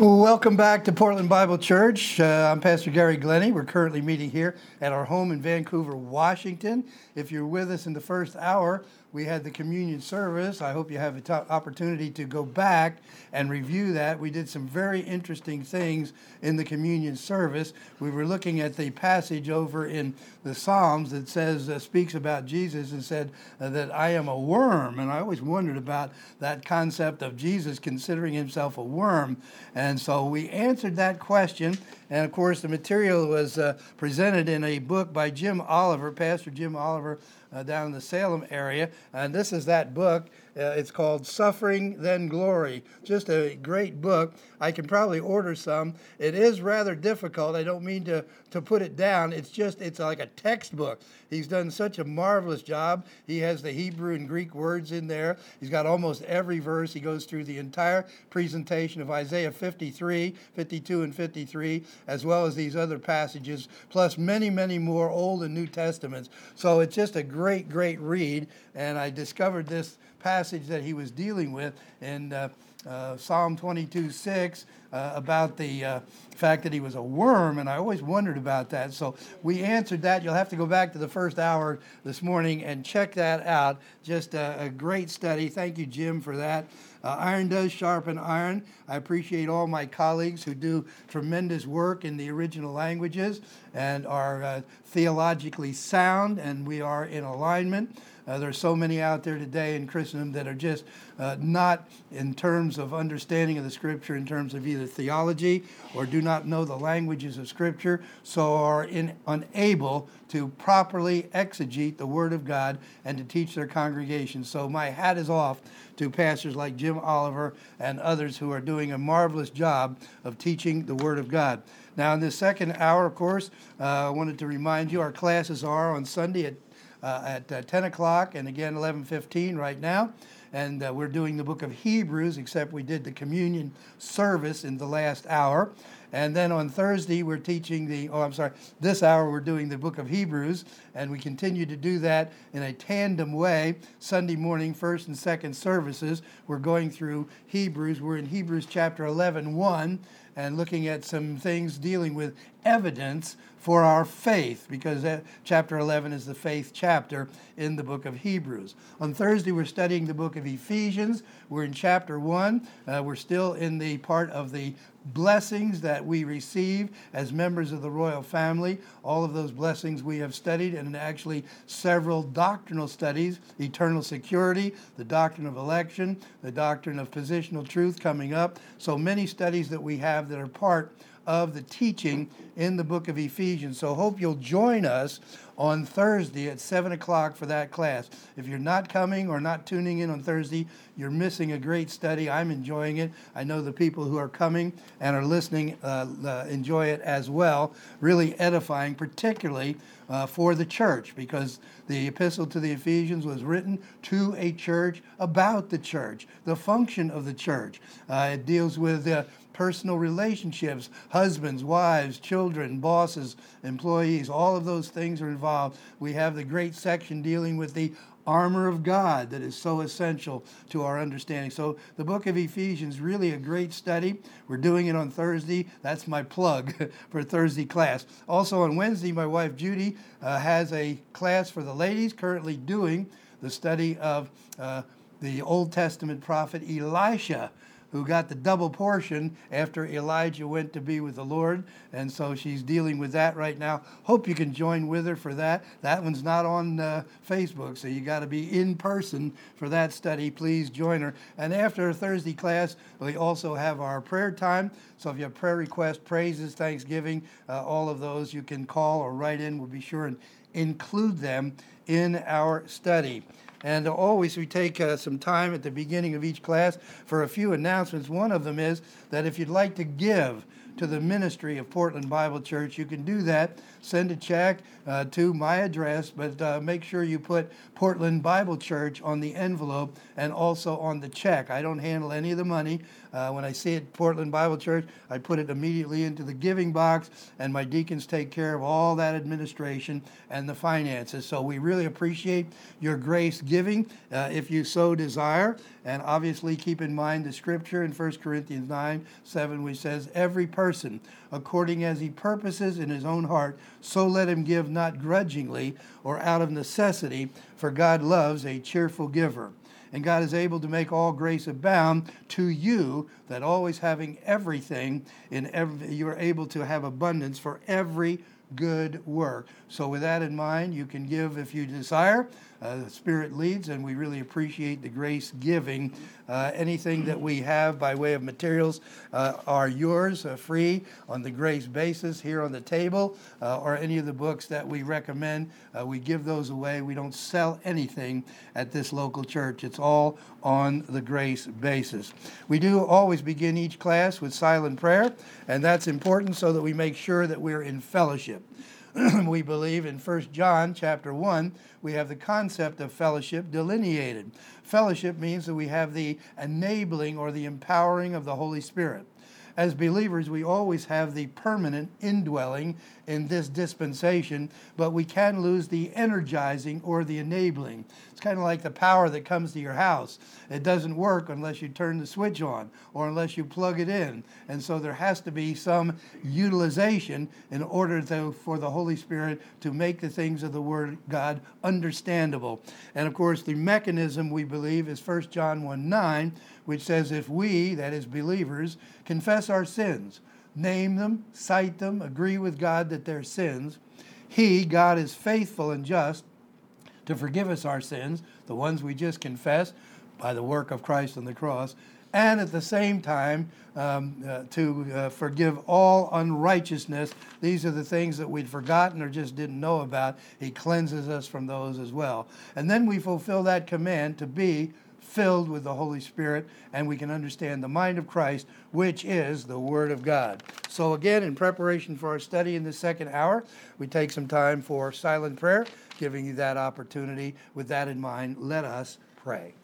Welcome back to Portland Bible Church. I'm Pastor Gary Glennie. We're currently meeting here at our home in Vancouver, Washington. If you're with us in the first hour, we had the communion service. I hope you have an opportunity to go back and review that. We did some very interesting things in the communion service. We were looking at the passage over in the Psalms that says, speaks about Jesus and said that I am a worm. And I always wondered about that concept of Jesus considering himself a worm. And so we answered that question. And of course, the material was presented in a book by Jim Oliver, Pastor Jim Oliver, down in the Salem area. And this is that book. It's called Suffering Then Glory. Just a great book. I can probably order some. It is rather difficult. I don't mean to put it down. It's like a textbook. He's done such a marvelous job. He has the Hebrew and Greek words in there. He's got almost every verse. He goes through the entire presentation of Isaiah 53, 52, and 53, as well as these other passages, plus many, many more Old and New Testaments. So it's just a great, great read. And I discovered this passage that he was dealing with in Psalm 22:6 about the fact that he was a worm, and I always wondered about that. So we answered that. You'll have to go back to the first hour this morning and check that out. Just a great study. Thank you, Jim, for that. Iron does sharpen iron. I appreciate all my colleagues who do tremendous work in the original languages and are theologically sound, and we are in alignment. There's so many out there today in Christendom that are just not in terms of understanding of the Scripture, in terms of either theology or do not know the languages of Scripture, so are unable to properly exegete the Word of God and to teach their congregation. So my hat is off to pastors like Jim Oliver and others who are doing a marvelous job of teaching the Word of God. Now, in this second hour, of course, I wanted to remind you our classes are on Sunday at 10 o'clock and again 11:15 right now. And we're doing the book of Hebrews, except we did the communion service in the last hour. And then on Thursday, we're teaching this hour we're doing the book of Hebrews, and we continue to do that in a tandem way. Sunday morning, first and second services, we're going through Hebrews. We're in Hebrews chapter 11:1, and looking at some things dealing with evidence for our faith, because chapter 11 is the faith chapter in the book of Hebrews. On Thursday, we're studying the book of Ephesians. We're in chapter 1. We're still in the part of the blessings that we receive as members of the royal family. All of those blessings we have studied, and actually several doctrinal studies: eternal security, the doctrine of election, the doctrine of positional truth coming up. So many studies that we have that are part of the teaching in the book of Ephesians. So hope you'll join us on Thursday at 7 o'clock for that class. If you're not coming or not tuning in on Thursday, you're missing a great study. I'm enjoying it. I know the people who are coming and are listening enjoy it as well. Really edifying, particularly for the church, because the epistle to the Ephesians was written to a church about the church, the function of the church. It deals with personal relationships, husbands, wives, children, bosses, employees, all of those things are involved. We have the great section dealing with the armor of God that is so essential to our understanding. So the book of Ephesians, really a great study. We're doing it on Thursday. That's my plug for Thursday class. Also on Wednesday, my wife Judy has a class for the ladies, currently doing the study of the Old Testament prophet Elisha, who got the double portion after Elijah went to be with the Lord. And so she's dealing with that right now. Hope you can join with her for that. That one's not on Facebook, so you got to be in person for that study. Please join her. And after a Thursday class, we also have our prayer time. So if you have prayer requests, praises, thanksgiving, all of those you can call or write in. We'll be sure and include them in our study. And always we take some time at the beginning of each class for a few announcements. One of them is that if you'd like to give to the ministry of Portland Bible Church, you can do that. Send a check to my address, but make sure you put Portland Bible Church on the envelope and also on the check. I don't handle any of the money. When I see it, Portland Bible Church, I put it immediately into the giving box, and my deacons take care of all that administration and the finances. So we really appreciate your grace giving if you so desire. And obviously keep in mind the scripture in 1 Corinthians 9:7, which says, every person, according as he purposes in his own heart, so let him give, not grudgingly or out of necessity, for God loves a cheerful giver. And God is able to make all grace abound to you, that always having everything, you are able to have abundance for every good work. So with that in mind, you can give if you desire. The Spirit leads, and we really appreciate the grace giving. Anything that we have by way of materials are yours, free on the grace basis here on the table, or any of the books that we recommend. We give those away. We don't sell anything at this local church. It's all on the grace basis. We do always begin each class with silent prayer, and that's important so that we make sure that we're in fellowship. We believe in 1 John chapter 1, we have the concept of fellowship delineated. Fellowship means that we have the enabling or the empowering of the Holy Spirit. As believers, we always have the permanent indwelling in this dispensation, but we can lose the energizing or the enabling. It's kind of like the power that comes to your house. It doesn't work unless you turn the switch on or unless you plug it in. And so there has to be some utilization in order for the Holy Spirit to make the things of the Word of God understandable. And of course, the mechanism we believe is 1 John 1:9, which says, if we, that is believers, confess our sins, name them, cite them, agree with God that they're sins, He, God, is faithful and just to forgive us our sins, the ones we just confessed by the work of Christ on the cross, and at the same time to forgive all unrighteousness. These are the things that we'd forgotten or just didn't know about. He cleanses us from those as well. And then we fulfill that command to be filled with the Holy Spirit, and we can understand the mind of Christ, which is the Word of God. So again, in preparation for our study in the second hour, we take some time for silent prayer, giving you that opportunity. With that in mind, let us pray.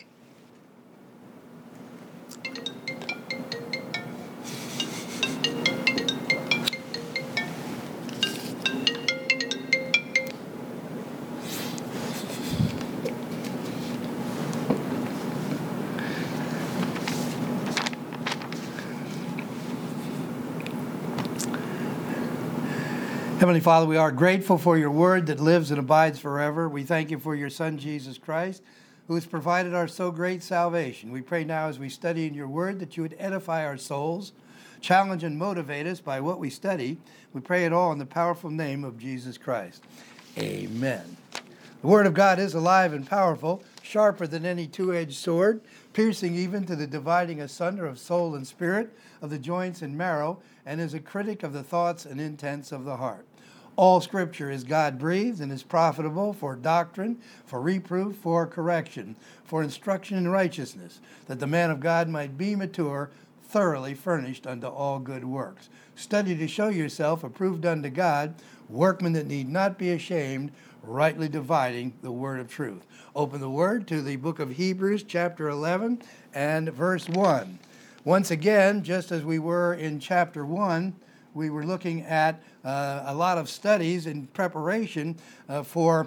Heavenly Father, we are grateful for your word that lives and abides forever. We thank you for your Son, Jesus Christ, who has provided our so great salvation. We pray now as we study in your word that you would edify our souls, challenge and motivate us by what we study. We pray it all in the powerful name of Jesus Christ. Amen. The word of God is alive and powerful, sharper than any two-edged sword, piercing even to the dividing asunder of soul and spirit, of the joints and marrow, and is a critic of the thoughts and intents of the heart. All Scripture is God-breathed and is profitable for doctrine, for reproof, for correction, for instruction in righteousness, that the man of God might be mature, thoroughly furnished unto all good works. Study to show yourself approved unto God, workmen that need not be ashamed, rightly dividing the word of truth. Open the word to the book of Hebrews, chapter 11 and verse 1. Once again, just as we were in chapter 1, we were looking at a lot of studies in preparation for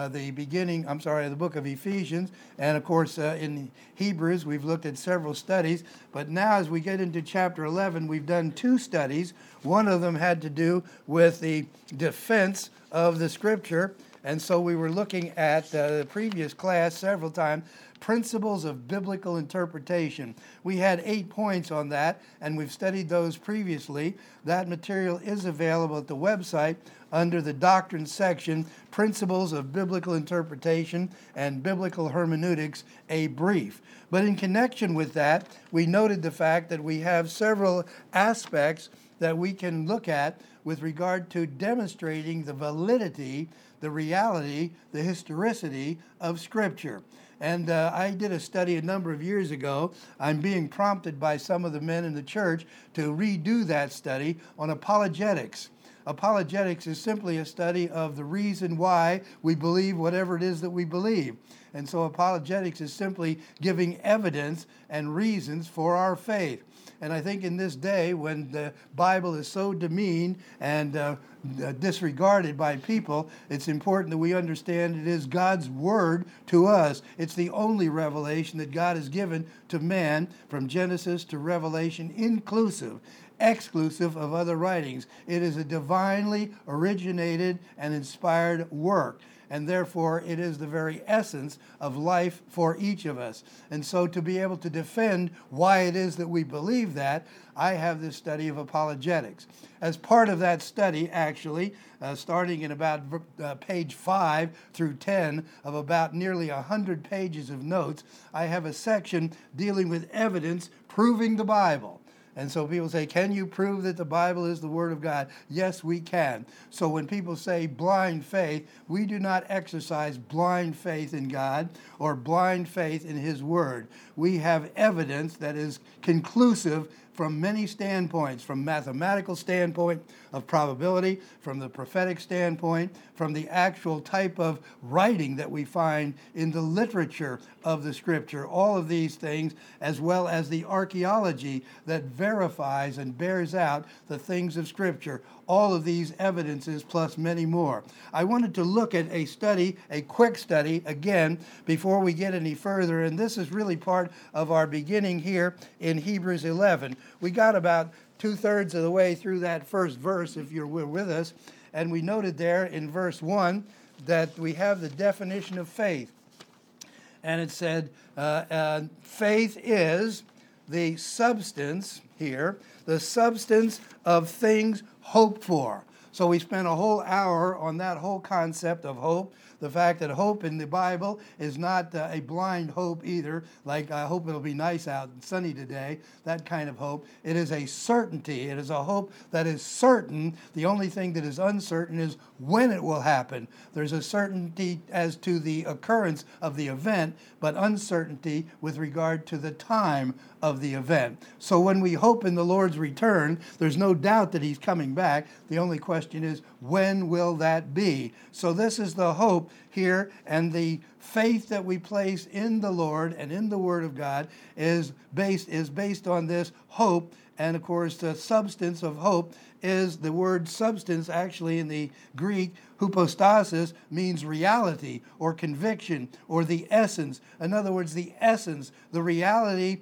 the book of Ephesians. And of course, in Hebrews, we've looked at several studies. But now as we get into chapter 11, we've done two studies. One of them had to do with the defense of the Scripture. And so we were looking at the previous class several times, principles of biblical interpretation. We had 8 points on that, and we've studied those previously. That material is available at the website under the Doctrine section, Principles of Biblical Interpretation and Biblical Hermeneutics, a brief. But in connection with that, we noted the fact that we have several aspects that we can look at with regard to demonstrating the validity, the reality, the historicity of Scripture. And I did a study a number of years ago. I'm being prompted by some of the men in the church to redo that study on apologetics. Apologetics is simply a study of the reason why we believe whatever it is that we believe. And so apologetics is simply giving evidence and reasons for our faith. And I think in this day when the Bible is so demeaned and disregarded by people, it's important that we understand it is God's word to us. It's the only revelation that God has given to man from Genesis to Revelation, inclusive, exclusive of other writings. It is a divinely originated and inspired work. And therefore, it is the very essence of life for each of us. And so to be able to defend why it is that we believe that, I have this study of apologetics. As part of that study, actually, starting in about page 5 through 10 of about nearly 100 pages of notes, I have a section dealing with evidence proving the Bible. And so people say, can you prove that the Bible is the Word of God? Yes, we can. So when people say blind faith, we do not exercise blind faith in God or blind faith in His Word. We have evidence that is conclusive from many standpoints, from mathematical standpoint of probability, from the prophetic standpoint, from the actual type of writing that we find in the literature of the Scripture, all of these things, as well as the archaeology that verifies and bears out the things of Scripture. All of these evidences plus many more. I wanted to look at a study, a quick study, again, before we get any further, and this is really part of our beginning here in Hebrews 11. We got about 2/3 of the way through that first verse, if you're with us, and we noted there in verse 1 that we have the definition of faith. And it said, faith is the substance here, the substance of things hoped for. So we spent a whole hour on that whole concept of hope, the fact that hope in the Bible is not a blind hope either, like I hope it'll be nice out and sunny today, that kind of hope. It is a certainty. It is a hope that is certain. The only thing that is uncertain is when it will happen. There's a certainty as to the occurrence of the event, but uncertainty with regard to the time of the event. So when we hope in the Lord's return, there's no doubt that He's coming back. The only question is, when will that be? So this is the hope here, and the faith that we place in the Lord and in the Word of God is based on this hope. And of course, the substance of hope is the word substance, actually in the Greek, hypostasis, means reality or conviction or the essence. In other words, the essence, the reality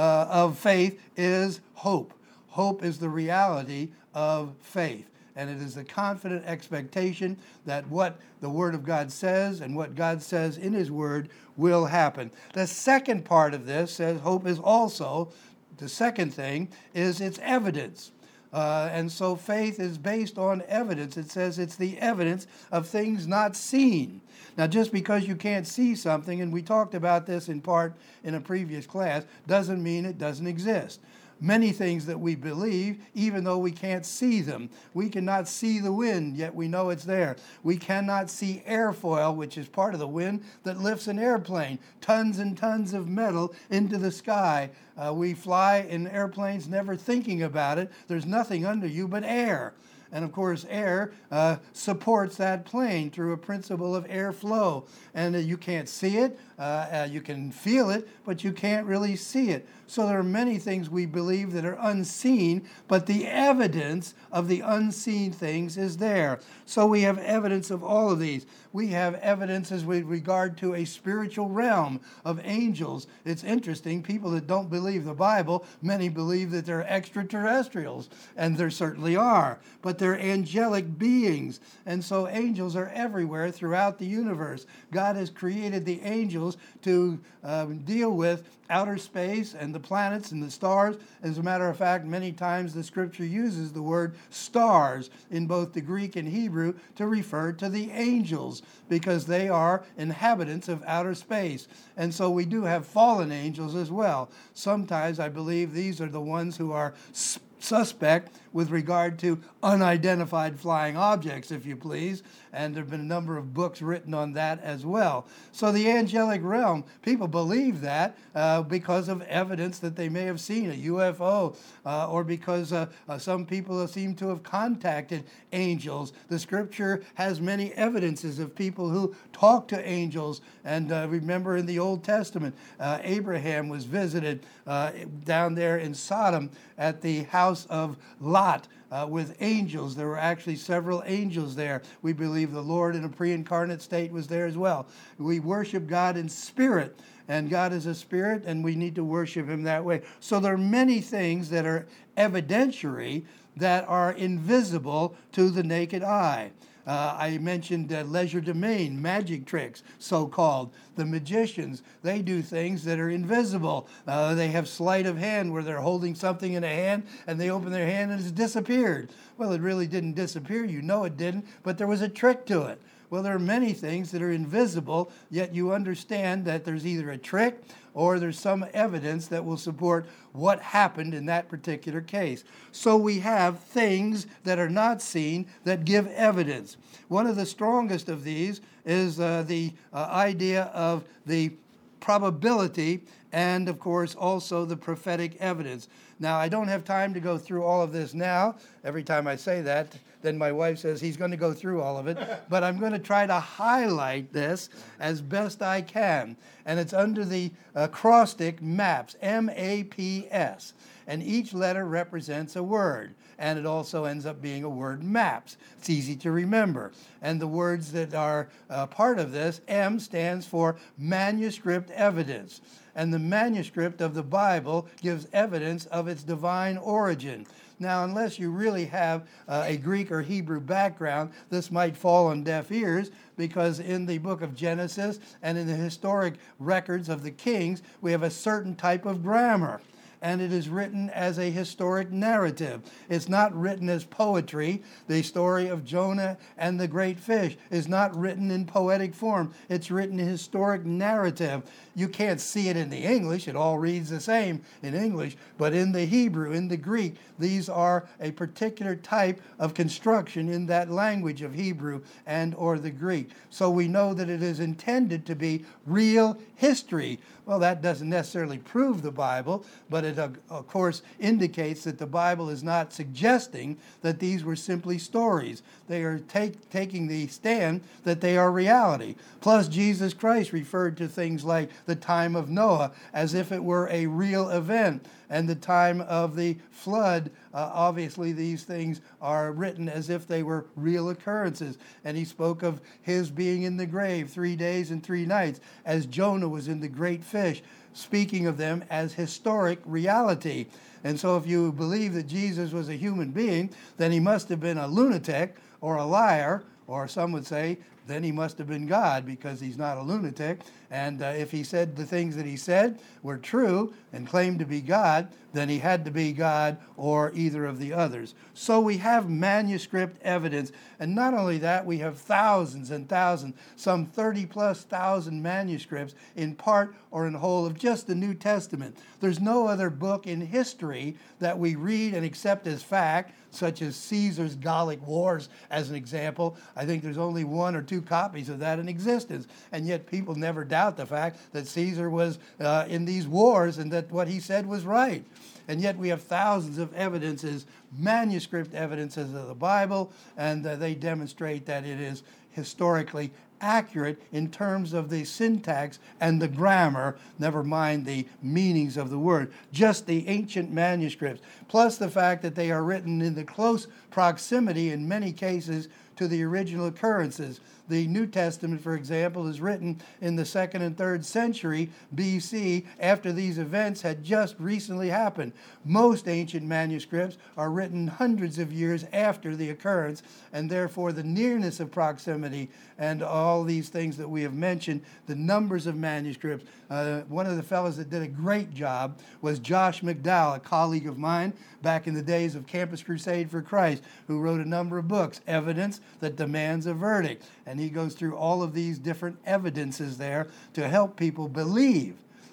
of faith is hope. Hope is the reality of faith. And it is the confident expectation that what the Word of God says and what God says in His Word will happen. The second part of this says hope is also, the second thing is its evidence. And so faith is based on evidence. It says it's the evidence of things not seen. Now, just because you can't see something, and we talked about this in part in a previous class, doesn't mean it doesn't exist. Many things that we believe, even though we can't see them. We cannot see the wind, yet we know it's there. We cannot see airfoil, which is part of the wind that lifts an airplane, tons and tons of metal into the sky. We fly in airplanes never thinking about it. There's nothing under you but air. And of course, air supports that plane through a principle of airflow. And you can't see it, you can feel it, but you can't really see it. So there are many things we believe that are unseen, but the evidence of the unseen things is there. So we have evidence of all of these. We have evidences with regard to a spiritual realm of angels. It's interesting, people that don't believe the Bible, many believe that they're extraterrestrials, and there certainly are, but they're angelic beings. And so angels are everywhere throughout the universe. God has created the angels to deal with outer space and the planets and the stars. As a matter of fact, many times the Scripture uses the word stars in both the Greek and Hebrew to refer to the angels, because they are inhabitants of outer space. And so we do have fallen angels as well. Sometimes I believe these are the ones who are suspect with regard to unidentified flying objects, if you please. And there have been a number of books written on that as well. So the angelic realm, people believe that because of evidence that they may have seen a UFO, or because some people seem to have contacted angels. The scripture has many evidences of people who talk to angels. And remember in the Old Testament, Abraham was visited down there in Sodom at the house of Lot with angels. There were actually several angels there. We believe the Lord in a pre-incarnate state was there as well. We worship God in spirit, and God is a spirit, and we need to worship him that way. So there are many things that are evidentiary that are invisible to the naked eye. I mentioned legerdemain, magic tricks, so-called. The magicians, they do things that are invisible. They have sleight of hand where they're holding something in a hand and they open their hand and it's disappeared. Well, it really didn't disappear. You know it didn't, but there was a trick to it. Well, there are many things that are invisible, yet you understand that there's either a trick or there's some evidence that will support what happened in that particular case. So we have things that are not seen that give evidence. One of the strongest of these is the idea of the probability and, of course, also the prophetic evidence. Now, I don't have time to go through all of this now. Every time I say that, then my wife says he's going to go through all of it. But I'm going to try to highlight this as best I can. And it's under the acrostic MAPS, M-A-P-S. And each letter represents a word. And it also ends up being a word MAPS. It's easy to remember. And the words that are part of this, M stands for manuscript evidence. And the manuscript of the Bible gives evidence of its divine origin. Now, unless you really have a Greek or Hebrew background, this might fall on deaf ears, because in the book of Genesis and in the historic records of the kings, we have a certain type of grammar. And it is written as a historic narrative. It's not written as poetry. The story of Jonah and the great fish is not written in poetic form. It's written in historic narrative. You can't see it in the English. It all reads the same in English. But in the Hebrew, in the Greek, these are a particular type of construction in that language of Hebrew and or the Greek. So we know that it is intended to be real history. Well, that doesn't necessarily prove the Bible, but it, of course, indicates that the Bible is not suggesting that these were simply stories. They are taking the stand that they are reality. Plus, Jesus Christ referred to things like the time of Noah as if it were a real event, and the time of the flood. Obviously, these things are written as if they were real occurrences. And he spoke of his being in the grave 3 days and 3 nights, as Jonah was in the great fish, speaking of them as historic reality. And so if you believe that Jesus was a human being, then he must have been a lunatic or a liar, or some would say, then he must have been God, because he's not a lunatic. And if he said the things that he said were true and claimed to be God, then he had to be God or either of the others. So we have manuscript evidence. And not only that, we have thousands and thousands, some 30+ thousand manuscripts in part or in whole of just the New Testament. There's no other book in history that we read and accept as fact, such as Caesar's Gallic Wars, as an example. I think there's only 1 or 2 copies of that in existence. And yet people never doubt the fact that Caesar was in these wars and that what he said was right. And yet we have thousands of evidences, manuscript evidences of the Bible, and they demonstrate that it is historically accurate in terms of the syntax and the grammar, never mind the meanings of the word, just the ancient manuscripts, plus the fact that they are written in the close proximity in many cases to the original occurrences. The New Testament, for example, is written in the 2nd and 3rd century BC, after these events had just recently happened. Most ancient manuscripts are written hundreds of years after the occurrence, and therefore the nearness of proximity and all these things that we have mentioned, the numbers of manuscripts. One of the fellows that did a great job was Josh McDowell, a colleague of mine back in the days of Campus Crusade for Christ, who wrote a number of books, Evidence That Demands a Verdict. And he goes through all of these different evidences there to help people believe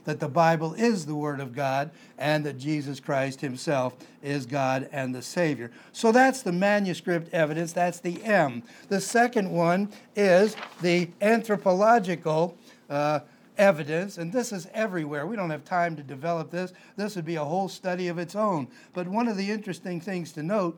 that the Bible is the Word of God and that Jesus Christ himself is God and the Savior. So that's the manuscript evidence. That's the M. The second one is the anthropological evidence, and this is everywhere. We don't have time to develop this. This would be a whole study of its own. But one of the interesting things to note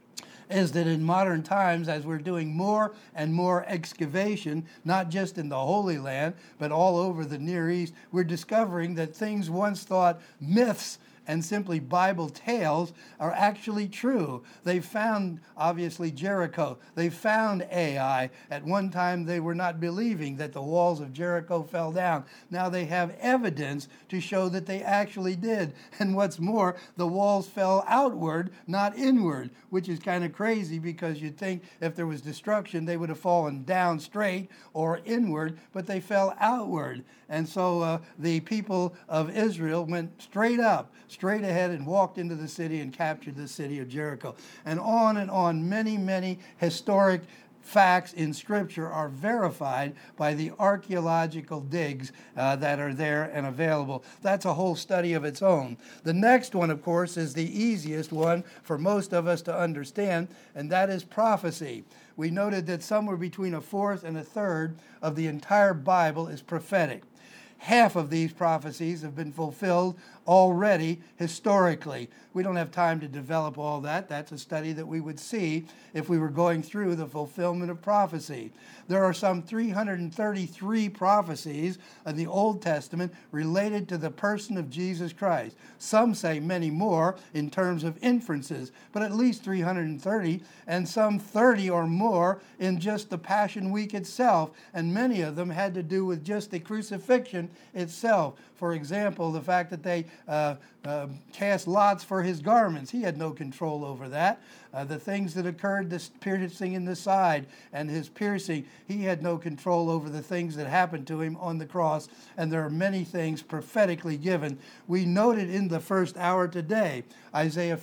is that in modern times, as we're doing more and more excavation, not just in the Holy Land, but all over the Near East, we're discovering that things once thought myths and simply Bible tales are actually true. They found, obviously, Jericho. They found Ai. At one time, they were not believing that the walls of Jericho fell down. Now they have evidence to show that they actually did. And what's more, the walls fell outward, not inward, which is kind of crazy because you'd think if there was destruction, they would have fallen down straight or inward, but they fell outward. And so the people of Israel went straight up, straight ahead, and walked into the city and captured the city of Jericho. And on, many, many historic facts in Scripture are verified by the archaeological digs that are there and available. That's a whole study of its own. The next one, of course, is the easiest one for most of us to understand, and that is prophecy. We noted that somewhere between a fourth and a third of the entire Bible is prophetic. Half of these prophecies have been fulfilled already historically. We don't have time to develop all that. That's a study that we would see if we were going through the fulfillment of prophecy. There are some 333 prophecies in the Old Testament related to the person of Jesus Christ. Some say many more in terms of inferences, but at least 330, and some 30 or more in just the Passion Week itself, and many of them had to do with just the crucifixion itself. For example, the fact that they cast lots for his garments. He had no control over that. The things that occurred, the piercing in the side and his piercing, he had no control over the things that happened to him on the cross. And there are many things prophetically given. We noted in the first hour today, Isaiah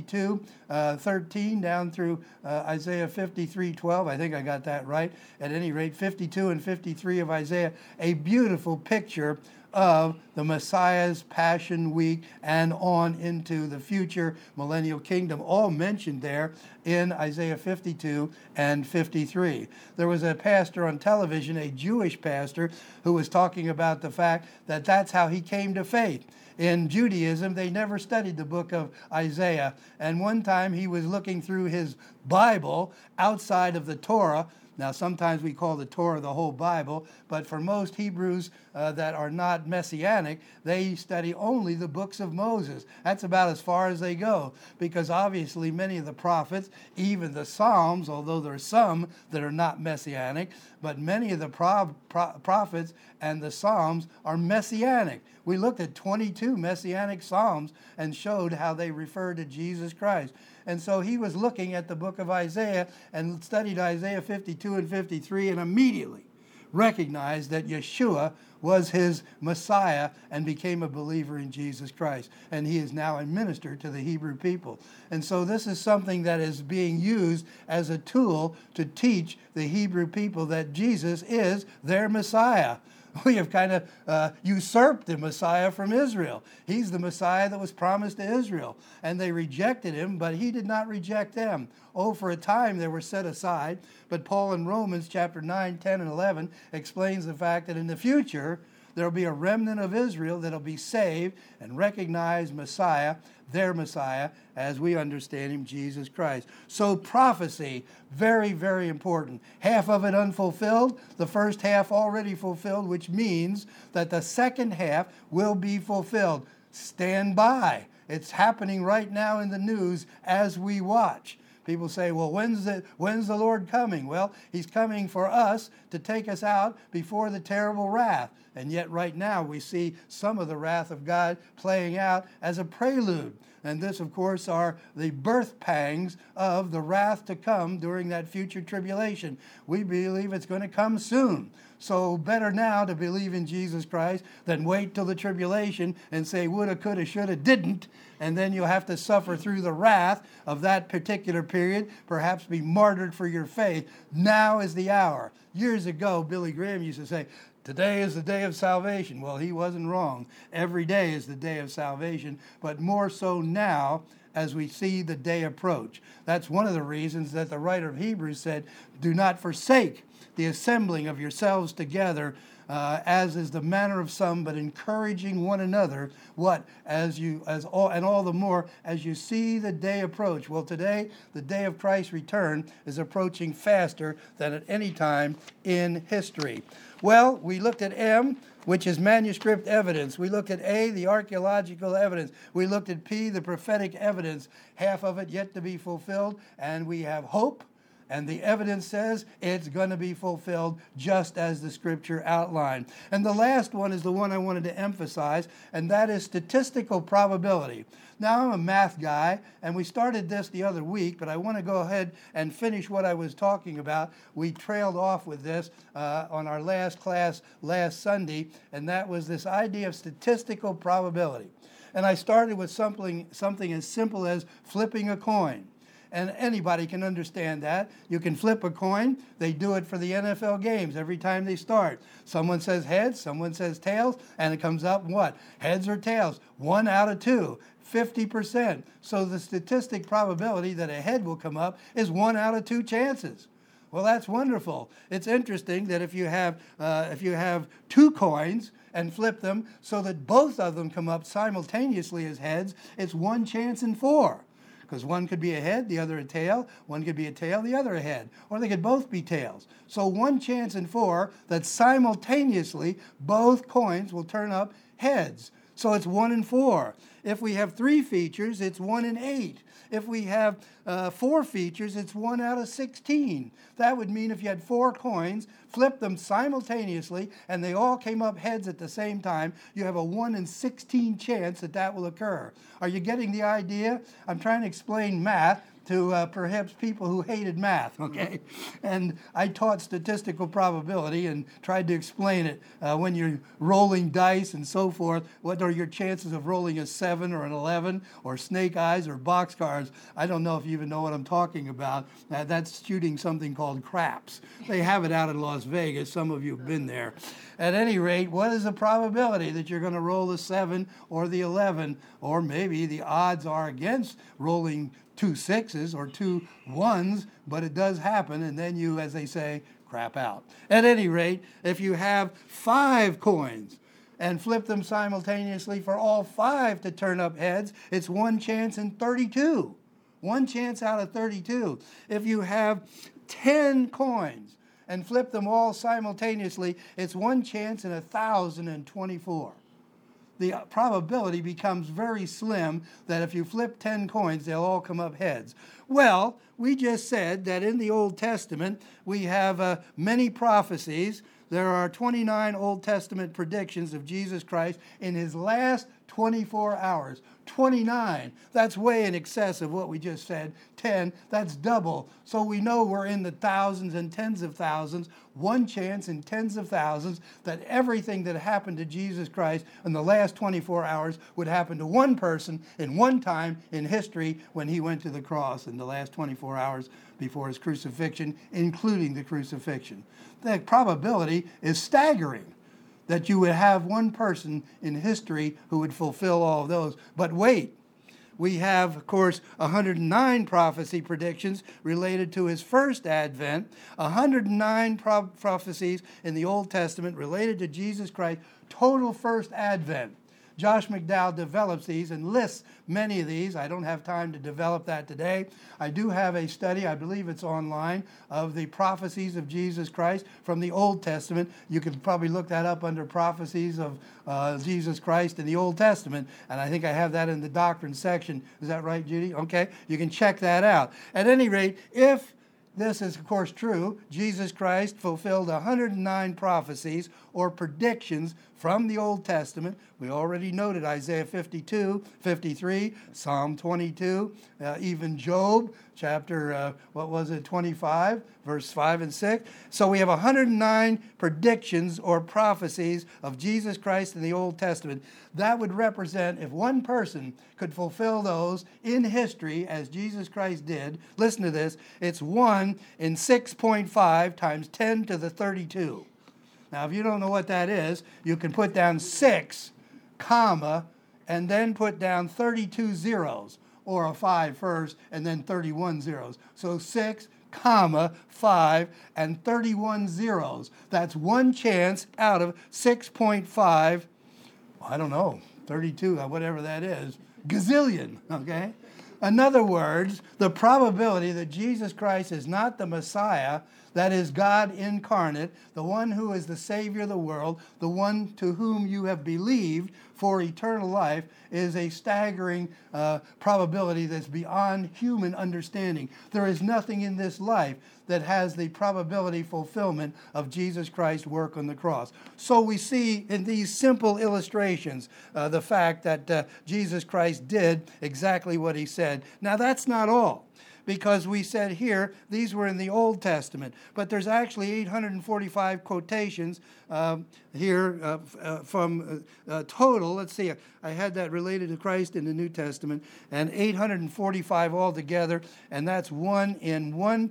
52:13 down through Isaiah 53:12. I think I got that right. At any rate, 52 and 53 of Isaiah, a beautiful picture of the Messiah's Passion Week and on into the future millennial kingdom, all mentioned there in Isaiah 52 and 53. There was a pastor on television, a Jewish pastor, who was talking about the fact that that's how he came to faith. In Judaism, they never studied the book of Isaiah. And one time he was looking through his Bible outside of the Torah. Now, sometimes we call the Torah the whole Bible, but for most Hebrews that are not Messianic, they study only the books of Moses. That's about as far as they go, because obviously many of the prophets, even the Psalms, although there are some that are not Messianic, but many of the prophets and the Psalms are Messianic. We looked at 22 Messianic Psalms and showed how they refer to Jesus Christ. And so he was looking at the book of Isaiah and studied Isaiah 52 and 53 and immediately recognized that Yeshua was his Messiah and became a believer in Jesus Christ. And he is now a minister to the Hebrew people. And so this is something that is being used as a tool to teach the Hebrew people that Jesus is their Messiah. We have kind of usurped the Messiah from Israel. He's the Messiah that was promised to Israel. And they rejected him, but he did not reject them. Oh, for a time they were set aside. But Paul in Romans chapter 9, 10, and 11 explains the fact that in the future, there will be a remnant of Israel that will be saved and recognize Messiah, their Messiah, as we understand him, Jesus Christ. So prophecy, very, very important. Half of it unfulfilled, the first half already fulfilled, which means that the second half will be fulfilled. Stand by. It's happening right now in the news as we watch. People say, well, when's the Lord coming? Well, he's coming for us to take us out before the terrible wrath. And yet right now we see some of the wrath of God playing out as a prelude. And this, of course, are the birth pangs of the wrath to come during that future tribulation. We believe it's going to come soon. So better now to believe in Jesus Christ than wait till the tribulation and say woulda, coulda, shoulda, didn't. And then you'll have to suffer through the wrath of that particular period, perhaps be martyred for your faith. Now is the hour. Years ago, Billy Graham used to say, Today is the day of salvation. Well, he wasn't wrong. Every day is the day of salvation, but more so now as we see the day approach. That's one of the reasons that the writer of Hebrews said, do not forsake the assembling of yourselves together, as is the manner of some, but encouraging one another. What? All the more as you see the day approach. Well, today, the day of Christ's return is approaching faster than at any time in history. Well, we looked at M, which is manuscript evidence. We looked at A, the archaeological evidence. We looked at P, the prophetic evidence, half of it yet to be fulfilled. And we have hope, and the evidence says it's going to be fulfilled just as the scripture outlined. And the last one is the one I wanted to emphasize, and that is statistical probability. Now, I'm a math guy, and we started this the other week, but I want to go ahead and finish what I was talking about. We trailed off with this on our last class last Sunday, and that was this idea of statistical probability. And I started with something as simple as flipping a coin. And anybody can understand that. You can flip a coin. They do it for the NFL games every time they start. Someone says heads, someone says tails, and it comes up what? Heads or tails? 1 out of 2, 50%. So the statistic probability that a head will come up is 1 out of 2 chances. Well, that's wonderful. It's interesting that if you have 2 coins and flip them so that both of them come up simultaneously as heads, it's 1 chance in 4. Because one could be a head, the other a tail. One could be a tail, the other a head. Or they could both be tails. So 1 chance in 4 that simultaneously both coins will turn up heads. So it's 1 in 4. If we have 3 features, it's 1 in 8. If we have 4 features, it's 1 out of 16. That would mean if you had 4 coins, flip them simultaneously, and they all came up heads at the same time, you have a 1 in 16 chance that that will occur. Are you getting the idea? I'm trying to explain math to perhaps people who hated math, okay? And I taught statistical probability and tried to explain it. When you're rolling dice and so forth, what are your chances of rolling a 7 or an 11 or snake eyes or boxcars? I don't know if you even know what I'm talking about. That's shooting something called craps. They have it out in Las Vegas. Some of you have been there. At any rate, what is the probability that you're going to roll the 7 or the 11? Or maybe the odds are against rolling 2 6s or 2 1s, but it does happen, and then you, as they say, crap out. At any rate, if you have 5 coins and flip them simultaneously for all 5 to turn up heads, it's 1 chance in 32. 1 chance out of 32. If you have 10 coins and flip them all simultaneously, it's 1 chance in 1,024. The probability becomes very slim that if you flip 10 coins, they'll all come up heads. Well, we just said that in the Old Testament, we have many prophecies. There are 29 Old Testament predictions of Jesus Christ in his last 24 hours. 29, that's way in excess of what we just said. 10, that's double. So we know we're in the thousands and tens of thousands, 1 chance in tens of thousands that everything that happened to Jesus Christ in the last 24 hours would happen to one person in one time in history when he went to the cross in the last 24 hours before his crucifixion, including the crucifixion. The probability is staggering that you would have one person in history who would fulfill all of those. But wait, we have, of course, 109 prophecy predictions related to his first advent, 109 prophecies in the Old Testament related to Jesus Christ, total first advent. Josh McDowell develops these and lists many of these. I don't have time to develop that today. I do have a study, I believe it's online, of the prophecies of Jesus Christ from the Old Testament. You can probably look that up under prophecies of Jesus Christ in the Old Testament, and I think I have that in the doctrine section. Is that right, Judy? Okay, you can check that out. At any rate, if this is, of course, true, Jesus Christ fulfilled 109 prophecies or predictions from the Old Testament. We already noted Isaiah 52, 53, Psalm 22, even Job, chapter, 25, verse 5 and 6. So we have 109 predictions or prophecies of Jesus Christ in the Old Testament. That would represent, if one person could fulfill those in history as Jesus Christ did, listen to this, it's 1 in 6.5 times 10 to the 32. Now, if you don't know what that is, you can put down 6, comma, and then put down 32 zeros, or a 5 first, and then 31 zeros. So 6, comma, 5, and 31 zeros. That's one chance out of 6.5, I don't know, 32, whatever that is, gazillion, okay? In other words, the probability that Jesus Christ is not the Messiah, that is God incarnate, the one who is the Savior of the world, the one to whom you have believed for eternal life, is a staggering probability that's beyond human understanding. There is nothing in this life that has the probability fulfillment of Jesus Christ's work on the cross. So we see in these simple illustrations the fact that Jesus Christ did exactly what he said. Now that's not all, because we said here these were in the Old Testament, but there's actually 845 quotations here from total. Let's see, I had that related to Christ in the New Testament, and 845 altogether, and that's 1 in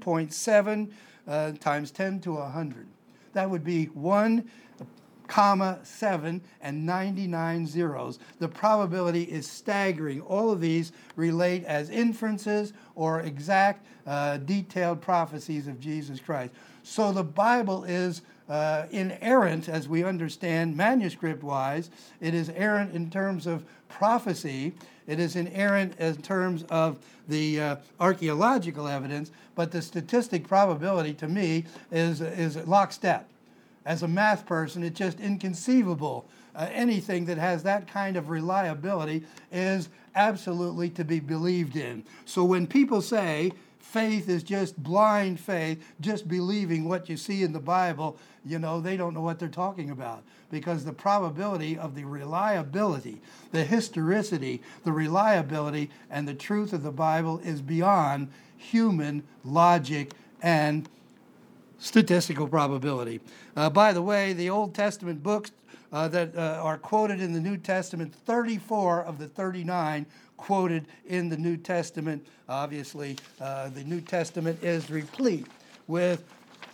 1.7 times 10 to 100. That would be 1, comma 7 and 99 zeros. The probability is staggering. All of these relate as inferences or exact detailed prophecies of Jesus Christ. So the Bible is inerrant, as we understand, manuscript-wise. It is errant in terms of prophecy. It is inerrant in terms of the archaeological evidence, but the statistic probability to me is lockstep. As a math person, it's just inconceivable. Anything that has that kind of reliability is absolutely to be believed in. So when people say faith is just blind faith, just believing what you see in the Bible, you know, they don't know what they're talking about, because the probability of the reliability, the historicity, the reliability, and the truth of the Bible is beyond human logic and statistical probability. By the way, the Old Testament books that are quoted in the New Testament, 34 of the 39 quoted in the New Testament. Obviously, the New Testament is replete with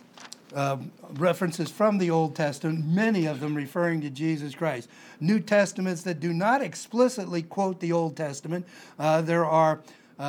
references from the Old Testament, many of them referring to Jesus Christ. New Testaments that do not explicitly quote the Old Testament, there are,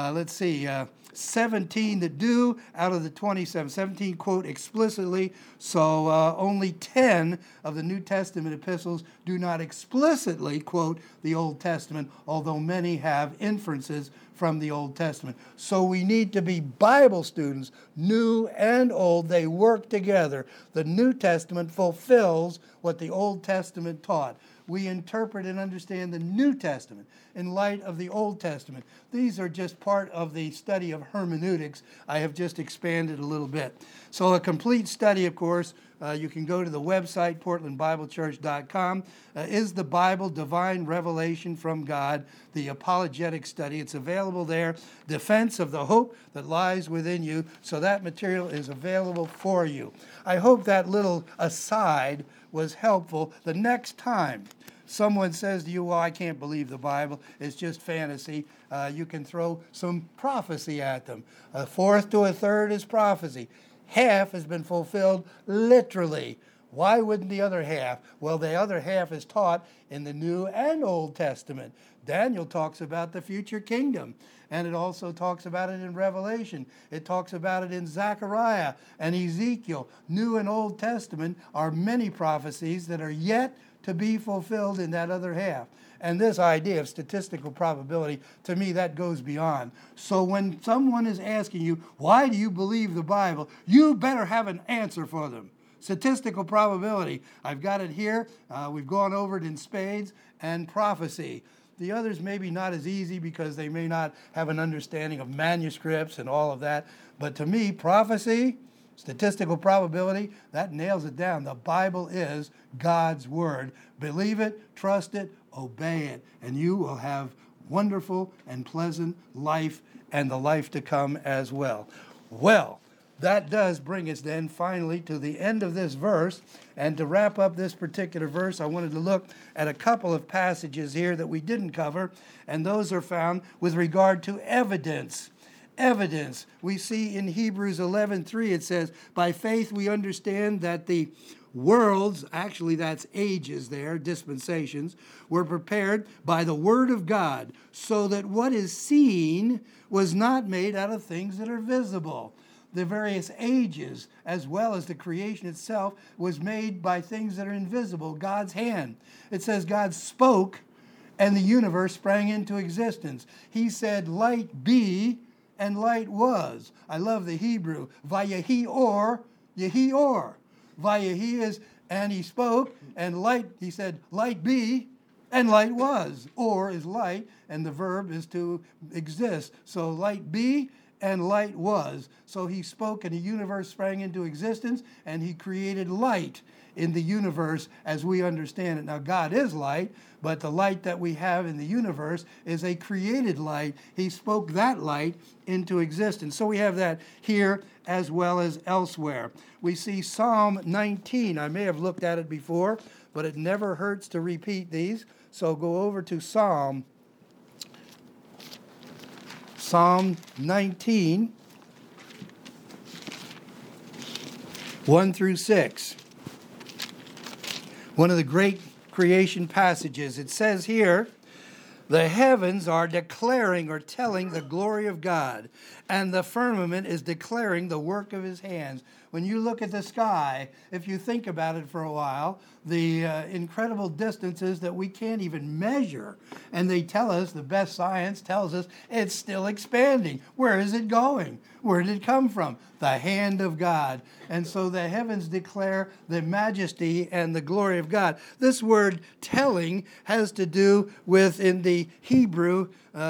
17 that do out of the 27. 17 quote explicitly, so only 10 of the New Testament epistles do not explicitly quote the Old Testament, although many have inferences from the Old Testament. So we need to be Bible students, new and old. They work together. The New Testament fulfills what the Old Testament taught. We interpret and understand the New Testament in light of the Old Testament. These are just part of the study of hermeneutics. I have just expanded a little bit. So a complete study, of course, you can go to the website, portlandbiblechurch.com. Is the Bible divine revelation from God? The apologetic study. It's available there. Defense of the hope that lies within you. So that material is available for you. I hope that little aside was helpful. The next time someone says to you, well, I can't believe the Bible, it's just fantasy, you can throw some prophecy at them. A fourth to a third is prophecy. Half has been fulfilled literally. Why wouldn't the other half? Well, the other half is taught in the New and Old Testament. Daniel talks about the future kingdom, and it also talks about it in Revelation. It talks about it in Zechariah and Ezekiel. New and Old Testament are many prophecies that are yet to be fulfilled in that other half. And this idea of statistical probability, to me, that goes beyond. So when someone is asking you, why do you believe the Bible, you better have an answer for them. Statistical probability, I've got it here. We've gone over it in spades, and prophecy. The others may be not as easy because they may not have an understanding of manuscripts and all of that. But to me, prophecy, statistical probability, that nails it down. The Bible is God's Word. Believe it, trust it, obey it, and you will have wonderful and pleasant life and the life to come as well. Well, that does bring us then finally to the end of this verse. And to wrap up this particular verse, I wanted to look at a couple of passages here that we didn't cover, and those are found with regard to evidence. Evidence. We see in Hebrews 11:3 it says, by faith we understand that the worlds, actually that's ages there, dispensations, were prepared by the word of God, so that what is seen was not made out of things that are visible. The various ages, as well as the creation itself, was made by things that are invisible, God's hand. It says God spoke, and the universe sprang into existence. He said, light be, and light was. I love the Hebrew. Vayehi or, yehi or. Vayehi is, and he spoke, and light, he said, light be, and light was. Or is light, and the verb is to exist. So light be, and light was. So he spoke, and the universe sprang into existence, and he created light in the universe as we understand it. Now, God is light, but the light that we have in the universe is a created light. He spoke that light into existence. So we have that here as well as elsewhere. We see Psalm 19. I may have looked at it before, but it never hurts to repeat these. So go over to Psalm 19, 1 through 6. One of the great creation passages. It says here, the heavens are declaring or telling the glory of God, and the firmament is declaring the work of his hands. When you look at the sky, if you think about it for a while, the incredible distances that we can't even measure, and they tell us, the best science tells us, it's still expanding. Where is it going? Where did it come from? The hand of God. And so the heavens declare the majesty and the glory of God. This word telling has to do with, in the Hebrew,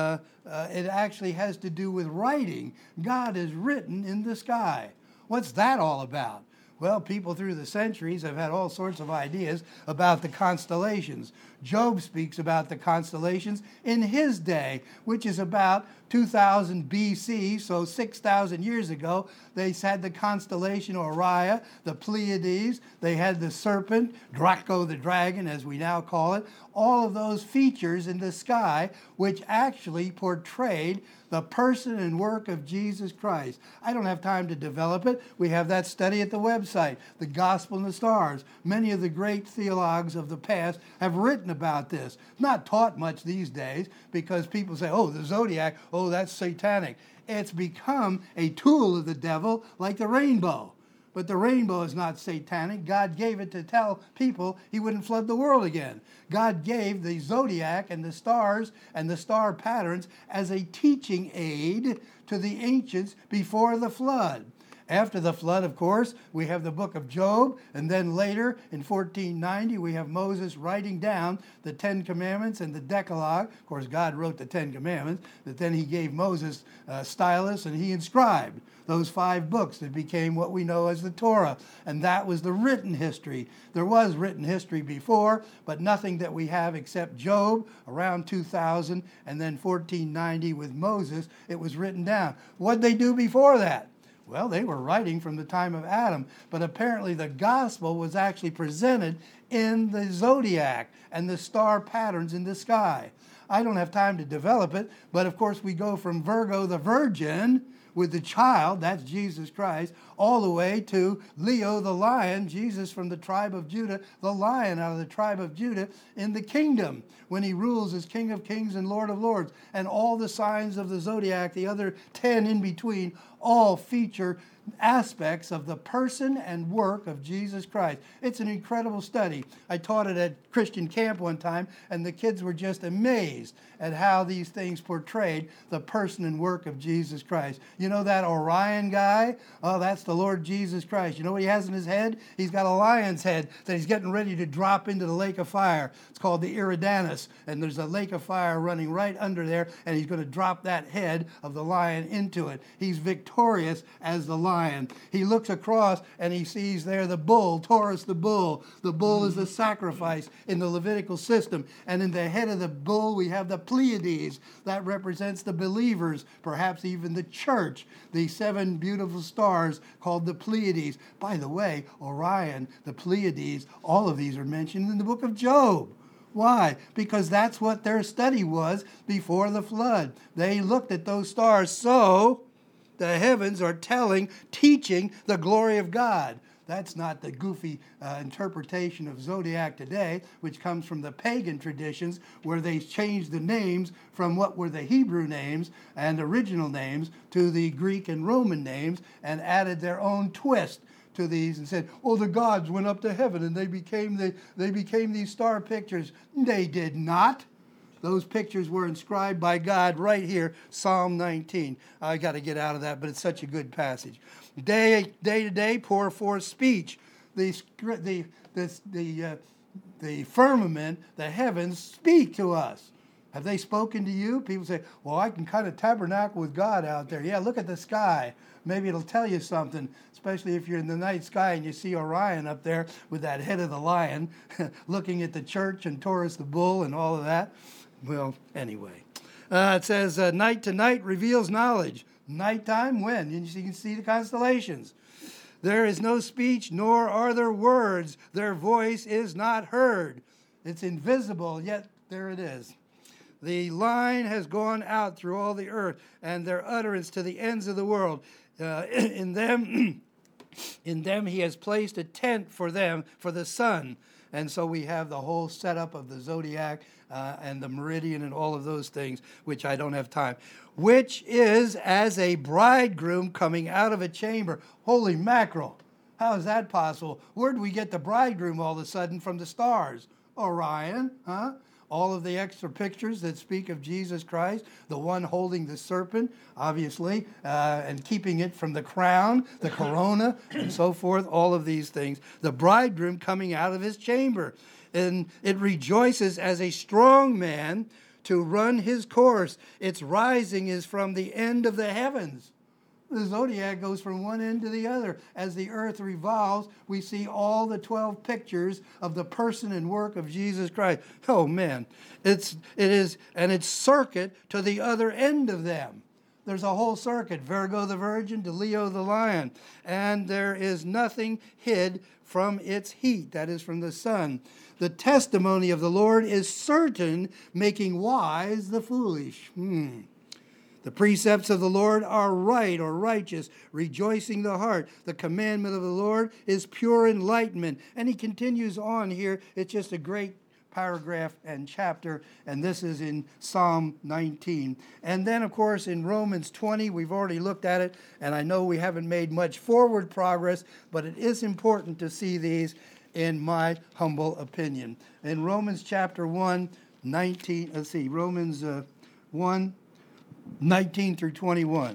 it actually has to do with writing. God is written in the sky. What's that all about? Well, people through the centuries have had all sorts of ideas about the constellations. Job speaks about the constellations in his day, which is about 2000 BC, so 6,000 years ago. They had the constellation Orion, the Pleiades, they had the serpent, Draco the dragon, as we now call it, all of those features in the sky, which actually portrayed the person and work of Jesus Christ. I don't have time to develop it. We have that study at the website, The Gospel and the Stars. Many of the great theologues of the past have written about this. Not taught much these days because people say, oh, the zodiac, oh, that's satanic. It's become a tool of the devil like the rainbow. But the rainbow is not satanic. God gave it to tell people he wouldn't flood the world again. God gave the zodiac and the stars and the star patterns as a teaching aid to the ancients before the flood. After the flood, of course, we have the book of Job, and then later in 1490 we have Moses writing down the Ten Commandments and the Decalogue. Of course, God wrote the Ten Commandments, but then he gave Moses a stylus and he inscribed those 5 books that became what we know as the Torah, and that was the written history. There was written history before, but nothing that we have except Job around 2000, and then 1490 with Moses, it was written down. What'd they do before that? Well, they were writing from the time of Adam, but apparently the gospel was actually presented in the zodiac and the star patterns in the sky. I don't have time to develop it, but of course we go from Virgo the Virgin with the child, that's Jesus Christ, all the way to Leo the lion, Jesus from the tribe of Judah, the lion out of the tribe of Judah in the kingdom, when he rules as King of Kings and Lord of Lords. And all the signs of the zodiac, the other 10 in between, all feature aspects of the person and work of Jesus Christ. It's an incredible study. I taught it at Christian camp one time, and the kids were just amazed at how these things portrayed the person and work of Jesus Christ. You know that Orion guy? Oh, that's the Lord Jesus Christ. You know what he has in his head? He's got a lion's head that he's getting ready to drop into the lake of fire. It's called the Eridanus, and there's a lake of fire running right under there, and he's going to drop that head of the lion into it. He's victorious as the lion. He looks across and he sees there the bull, Taurus the bull. The bull is the sacrifice in the Levitical system. And in the head of the bull we have the Pleiades. That represents the believers, perhaps even the church. The 7 beautiful stars called the Pleiades. By the way, Orion, the Pleiades, all of these are mentioned in the book of Job. Why? Because that's what their study was before the flood. They looked at those stars. So the heavens are teaching the glory of God. That's not the goofy interpretation of zodiac today, which comes from the pagan traditions where they changed the names from what were the Hebrew names and original names to the Greek and Roman names and added their own twist to these and said, oh, the gods went up to heaven and they became these star pictures. They did not. Those pictures were inscribed by God right here, Psalm 19. I got to get out of that, but it's such a good passage. Day to day, pour forth speech. The firmament, the heavens speak to us. Have they spoken to you? People say, well, I can kind of tabernacle with God out there. Yeah, look at the sky. Maybe it'll tell you something, especially if you're in the night sky and you see Orion up there with that head of the lion looking at the church and Taurus the bull and all of that. Well, anyway. It says, night to night reveals knowledge. Nighttime, when? You can see the constellations. There is no speech, nor are there words. Their voice is not heard. It's invisible, yet there it is. The line has gone out through all the earth, and their utterance to the ends of the world. In them he has placed a tent for them, for the sun. And so we have the whole setup of the zodiac and the meridian and all of those things, which I don't have time. Which is as a bridegroom coming out of a chamber. Holy mackerel. How is that possible? Where do we get the bridegroom all of a sudden from the stars? Orion, huh? All of the extra pictures that speak of Jesus Christ, the one holding the serpent, obviously, and keeping it from the crown, the corona, and so forth, all of these things. The bridegroom coming out of his chamber. And it rejoices as a strong man to run his course. Its rising is from the end of the heavens. The zodiac goes from one end to the other. As the earth revolves, we see all the 12 pictures of the person and work of Jesus Christ. Oh man, it is, and it's circuit to the other end of them. There's a whole circuit, Virgo the Virgin to Leo the Lion, and there is nothing hid from its heat, that is from the sun. The testimony of the Lord is certain, making wise the foolish. The precepts of the Lord are right or righteous, rejoicing the heart. The commandment of the Lord is pure enlightenment. And he continues on here. It's just a great paragraph and chapter, and this is in Psalm 19. And then, of course, in Romans 20, we've already looked at it, and I know we haven't made much forward progress, but it is important to see these in my humble opinion. In Romans chapter 1, 19, Romans 1, 19 through 21.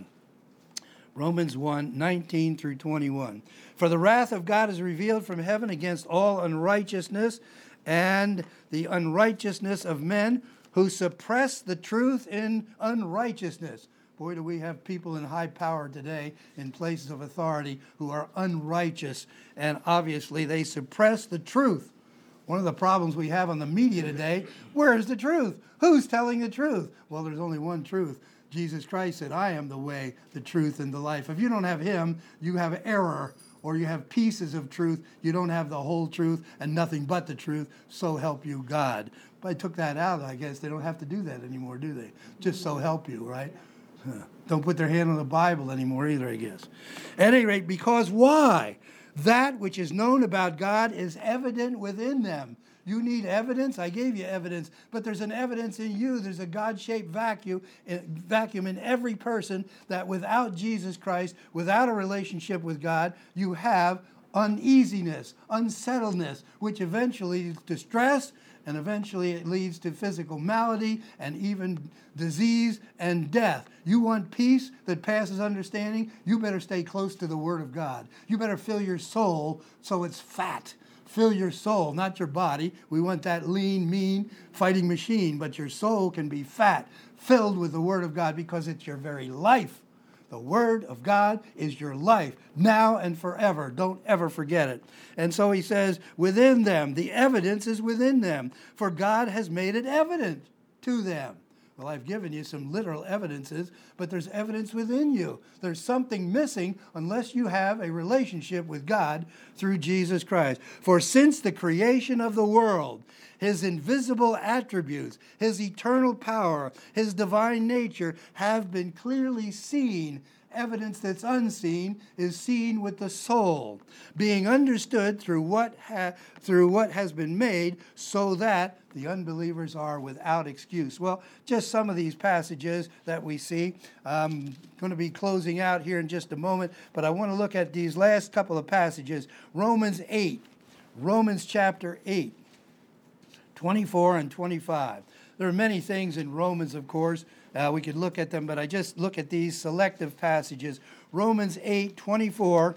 Romans 1, 19 through 21. For the wrath of God is revealed from heaven against all unrighteousness and the unrighteousness of men who suppress the truth in unrighteousness. Boy, do we have people in high power today in places of authority who are unrighteous, and obviously they suppress the truth. One of the problems we have on the media today, where is the truth? Who's telling the truth? Well, there's only one truth. Jesus Christ said, I am the way, the truth, and the life. If you don't have him, you have error, or you have pieces of truth. You don't have the whole truth and nothing but the truth. So help you God. But I took that out. I guess they don't have to do that anymore, do they? Just so help you, right? Don't put their hand on the Bible anymore either, I guess. At any rate, because why? That which is known about God is evident within them. You need evidence? I gave you evidence. But there's an evidence in you. There's a God-shaped vacuum in every person that without Jesus Christ, without a relationship with God, you have uneasiness, unsettledness, which eventually leads to stress, and eventually it leads to physical malady and even disease and death. You want peace that passes understanding? You better stay close to the Word of God. You better fill your soul so it's fat. Fill your soul, not your body. We want that lean, mean fighting machine, but your soul can be fat, filled with the Word of God because it's your very life. The Word of God is your life, now and forever. Don't ever forget it. And so he says, within them, the evidence is within them, for God has made it evident to them. Well, I've given you some literal evidences, but there's evidence within you. There's something missing unless you have a relationship with God through Jesus Christ. For since the creation of the world, his invisible attributes, his eternal power, his divine nature have been clearly seen evidence that's unseen is seen with the soul, being understood through what has been made, so that the unbelievers are without excuse. Well, just some of these passages that we see. I'm going to be closing out here in just a moment, but I want to look at these last couple of passages. Romans chapter 8, 24 and 25. There are many things in Romans, of course. We could look at them, but I just look at these selective passages. Romans 8, 24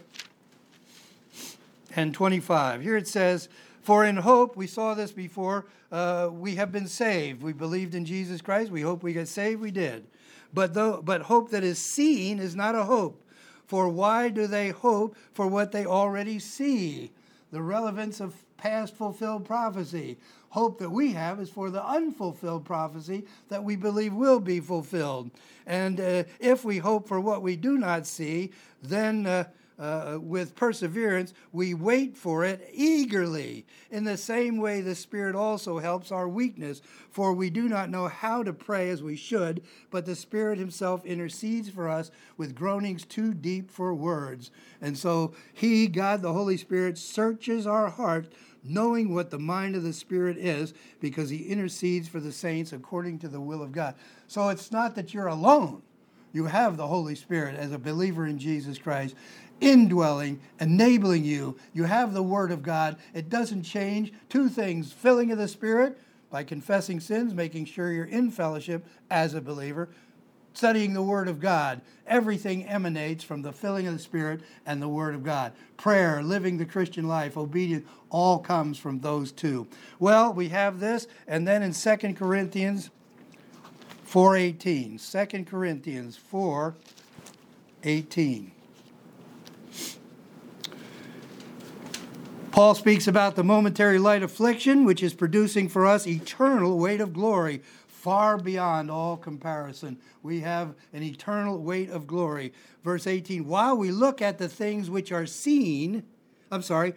and 25. Here it says, "For in hope," we saw this before, "we have been saved." We believed in Jesus Christ. We hope we get saved. We did. But hope that is seen is not a hope. For why do they hope for what they already see? The relevance of past fulfilled prophecy. Hope that we have is for the unfulfilled prophecy that we believe will be fulfilled. And if we hope for what we do not see, then with perseverance we wait for it eagerly. In the same way, the Spirit also helps our weakness, for we do not know how to pray as we should, but the Spirit himself intercedes for us with groanings too deep for words. And so he, God the Holy Spirit, searches our heart, knowing what the mind of the Spirit is, because he intercedes for the saints according to the will of God. So it's not that you're alone. You have the Holy Spirit as a believer in Jesus Christ, indwelling, enabling you. You have the Word of God. It doesn't change. Two things: filling of the Spirit by confessing sins, making sure you're in fellowship as a believer, studying the Word of God. Everything emanates from the filling of the Spirit and the Word of God. Prayer, living the Christian life, obedience, all comes from those two. Well, we have this, and then in 2 Corinthians 4:18. 2 Corinthians 4:18. Paul speaks about the momentary light affliction, which is producing for us eternal weight of glory, far beyond all comparison. We have an eternal weight of glory. Verse 18, while we look not at the things which are seen, but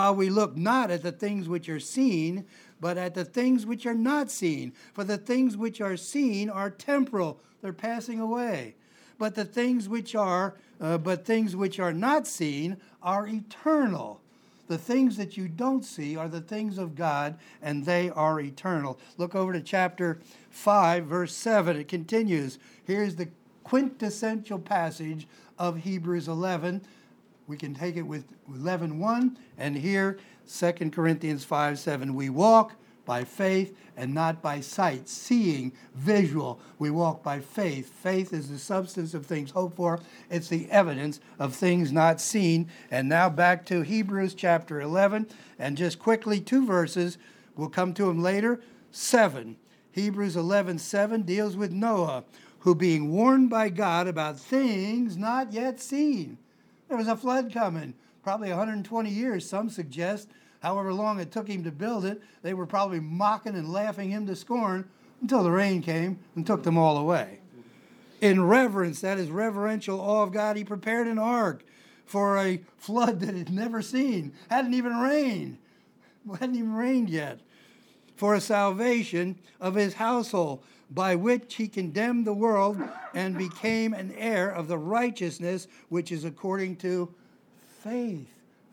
at the things which are not seen. For the things which are seen are temporal, they're passing away. But things which are not seen are eternal. The things that you don't see are the things of God, and they are eternal. Look over to chapter 5, verse 7. It continues. Here's the quintessential passage of Hebrews 11. We can take it with 11:1, and here 2 Corinthians 5:7. We walk by faith and not by sight. Seeing, visual. We walk by faith. Faith is the substance of things hoped for. It's the evidence of things not seen. And now back to Hebrews chapter 11. And just quickly, 2 verses. We'll come to them later. 7. Hebrews 11:7 deals with Noah, who being warned by God about things not yet seen. There was a flood coming. Probably 120 years, some suggest. However long it took him to build it, they were probably mocking and laughing him to scorn until the rain came and took them all away. In reverence, that is reverential awe of God, he prepared an ark for a flood that he'd never seen. Hadn't even rained yet. For a salvation of his household, by which he condemned the world and became an heir of the righteousness which is according to faith.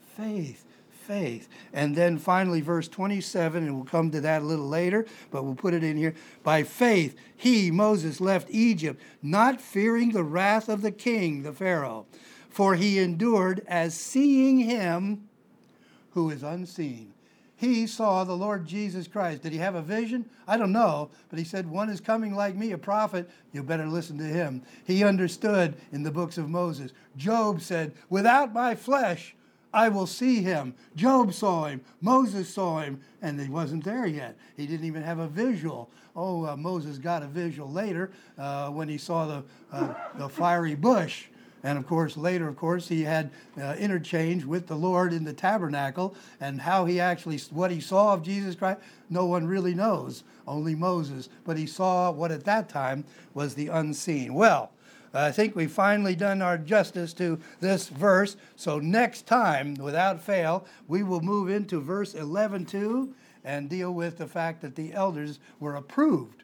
And then finally, verse 27, and we'll come to that a little later, but we'll put it in here. By faith, he, Moses, left Egypt, not fearing the wrath of the king, the Pharaoh, for he endured as seeing him who is unseen. He saw the Lord Jesus Christ. Did he have a vision? I don't know, but he said, one is coming like me, a prophet. You better listen to him. He understood in the books of Moses. Job said, without my flesh, I will see him. Job saw him. Moses saw him. And he wasn't there yet. He didn't even have a visual. Moses got a visual later when he saw the fiery bush. And later, he had interchange with the Lord in the tabernacle. And what he saw of Jesus Christ, no one really knows. Only Moses. But he saw what at that time was the unseen. Well, I think we've finally done our justice to this verse. So next time, without fail, we will move into verse 11:2 and deal with the fact that the elders were approved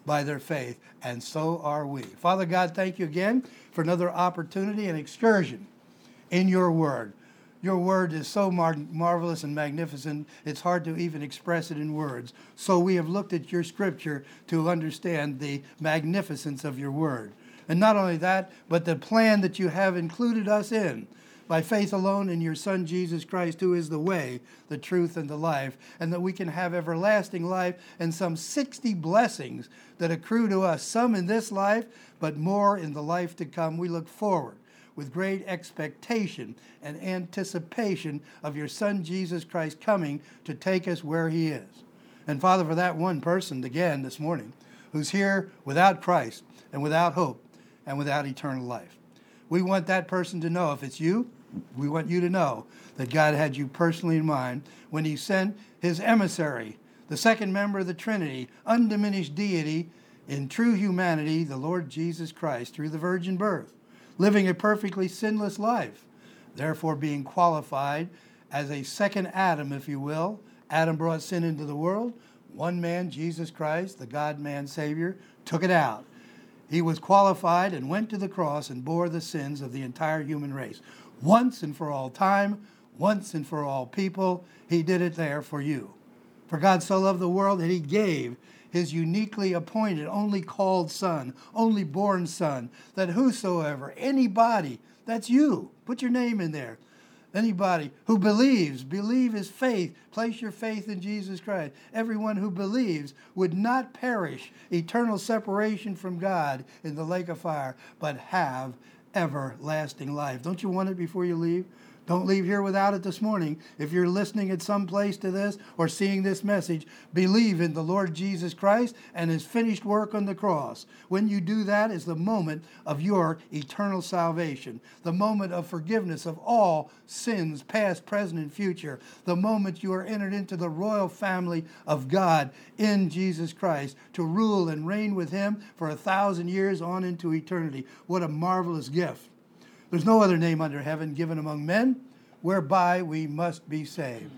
by their faith, and so are we. Father God, thank you again for another opportunity and excursion in your word. Your word is so marvelous and magnificent, it's hard to even express it in words. So we have looked at your scripture to understand the magnificence of your word. And not only that, but the plan that you have included us in by faith alone in your Son, Jesus Christ, who is the way, the truth, and the life, and that we can have everlasting life and some 60 blessings that accrue to us, some in this life, but more in the life to come. We look forward with great expectation and anticipation of your Son, Jesus Christ, coming to take us where he is. And Father, for that one person, again, this morning, who's here without Christ and without hope and without eternal life, we want that person to know, if it's you, we want you to know that God had you personally in mind when he sent his emissary, the second member of the Trinity, undiminished deity in true humanity, the Lord Jesus Christ, through the virgin birth, living a perfectly sinless life, therefore being qualified as a second Adam, if you will. Adam brought sin into the world. One man, Jesus Christ, the God-man Savior, took it out. He was qualified and went to the cross and bore the sins of the entire human race. Once and for all time, once and for all people, he did it there for you. For God so loved the world that he gave his uniquely appointed, only called Son, only born Son, that whosoever, anybody, that's you, put your name in there, anybody who believes, believe his faith, place your faith in Jesus Christ. Everyone who believes would not perish, eternal separation from God in the lake of fire, but have everlasting life. Don't you want it before you leave? Don't leave here without it this morning. If you're listening at some place to this or seeing this message, believe in the Lord Jesus Christ and his finished work on the cross. When you do that is the moment of your eternal salvation, the moment of forgiveness of all sins, past, present, and future, the moment you are entered into the royal family of God in Jesus Christ to rule and reign with him for 1,000 years on into eternity. What a marvelous gift. There's no other name under heaven given among men whereby we must be saved.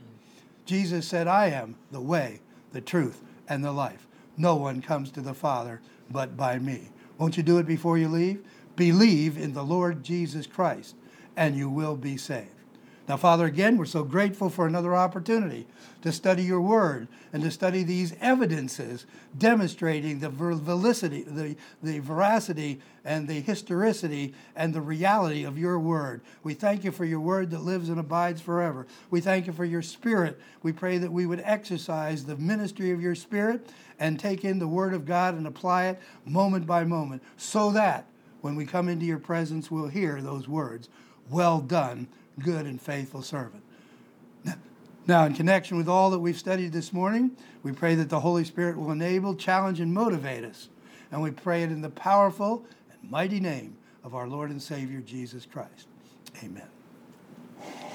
Jesus said, I am the way, the truth, and the life. No one comes to the Father but by me. Won't you do it before you leave? Believe in the Lord Jesus Christ, and you will be saved. Now, Father, again, we're so grateful for another opportunity to study your word and to study these evidences demonstrating the veracity and the historicity and the reality of your word. We thank you for your word that lives and abides forever. We thank you for your spirit. We pray that we would exercise the ministry of your spirit and take in the word of God and apply it moment by moment so that when we come into your presence, we'll hear those words, well done, good and faithful servant. Now, in connection with all that we've studied this morning, we pray that the Holy Spirit will enable, challenge, and motivate us. And we pray it in the powerful and mighty name of our Lord and Savior, Jesus Christ. Amen.